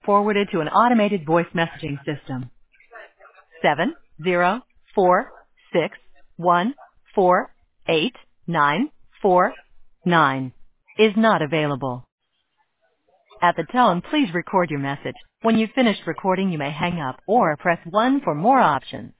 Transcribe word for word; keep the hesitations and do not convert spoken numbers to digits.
forwarded to an automated voice messaging system. Seven zero four six one four eight nine four nine is not available. At the tone, please record your message. When you've finished recording, you may hang up or press one for more options.